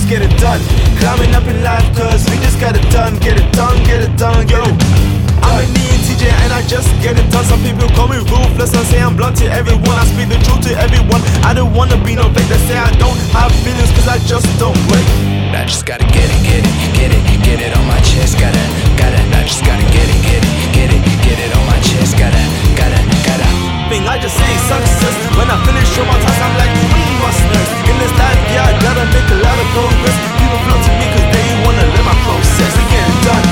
just get it done. Climbing up in life cause we just got it done. Get it done, get it done, yo. I'm an ENTJ and I just get it done. Some people call me ruthless and say I'm blunt to everyone. I speak the truth to everyone. I don't wanna be no fake that say I don't have feelings cause I just don't break. I just gotta get it, get it, get it, get it on my chest. Gotta, I just gotta get it, get it, get it, get it on my chest. Gotta. I just say success. When I finish all my tasks, I'm like, we must nurse. In this life, yeah, I gotta make a lot of progress. People flock to me cause they wanna learn my process. We get it done.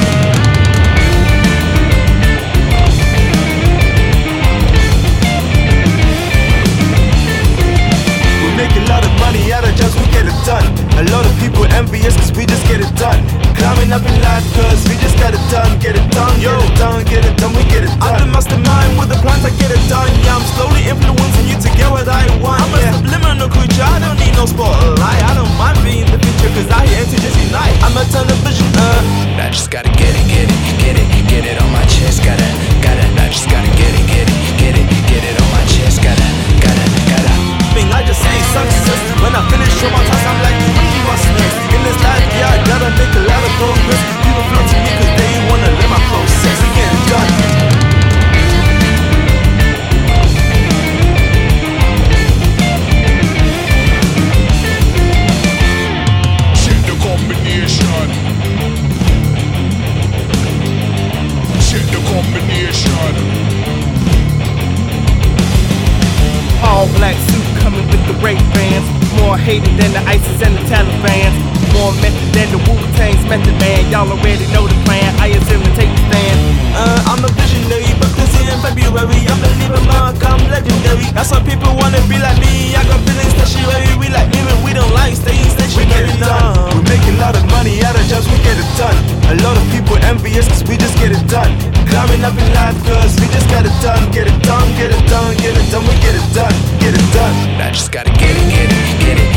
We make a lot of money out of jobs, we get it done. A lot of people envious cause we just get it done. Climbing up in life cause we just got it done. Get it done, yo, get it done, we get it done. I'm the mastermind with the plans, I get it done. Yeah, I'm slowly influencing you to get what I want. I'm a subliminal creature, I don't need no spotlight. I don't mind being the future cause I here to just unite. I'm a television, I just gotta get it, get it, get it, get it on my chest. Gotta, I just gotta get it, get it, get it, get it on my chest. Gotta. I just say success. When I finish all my tasks, I'm like, we must nurse. In this life, yeah, I gotta make a lot of progress. People flock to me cause they wanna learn my process. We get it done. Check the combination. Check the combination. All black suit coming with the rape bands. More hated than the ISIS and the Taliban. More method than the Wu-Tang's method, man. Y'all already know the plan. I assume to take the stand. I'm a visionary, but this in February. I'm the leaving mark, I'm legendary. That's why people wanna be like me. I got feelings stationary. We like living, we don't like staying stationary. We get it done. We make a lot of money out of jobs, we get it done. A lot of people envious cause we just get it done. Climbing up in life cause we just got it done. Get it done, get it done, get it done, we get it done, get it done. I just gotta get it, get it, get it.